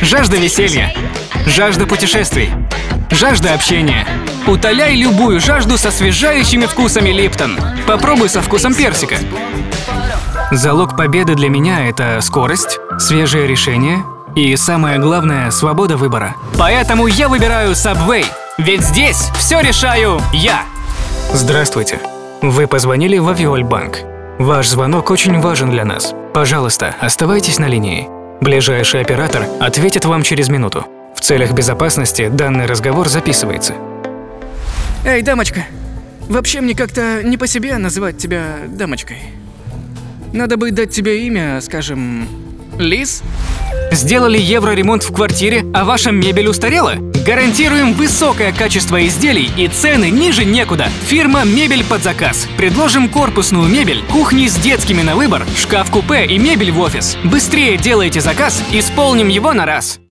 Жажда веселья, жажда путешествий, жажда общения. Утоляй любую жажду с освежающими вкусами Липтон. Попробуй со вкусом персика. Залог победы для меня – это скорость, свежее решение и, самое главное, свобода выбора. Поэтому я выбираю Subway, ведь здесь все решаю я. Здравствуйте. Вы позвонили в Авиольбанк. Ваш звонок очень важен для нас. Пожалуйста, оставайтесь на линии. Ближайший оператор ответит вам через минуту. В целях безопасности данный разговор записывается. Эй, дамочка, вообще мне как-то не по себе называть тебя дамочкой. Надо бы дать тебе имя, скажем, Лиз? Сделали евроремонт в квартире, а ваша мебель устарела? Гарантируем высокое качество изделий и цены ниже некуда. Фирма «Мебель под заказ». Предложим корпусную мебель, кухни с детскими на выбор, шкаф-купе и мебель в офис. Быстрее делайте заказ, исполним его на раз.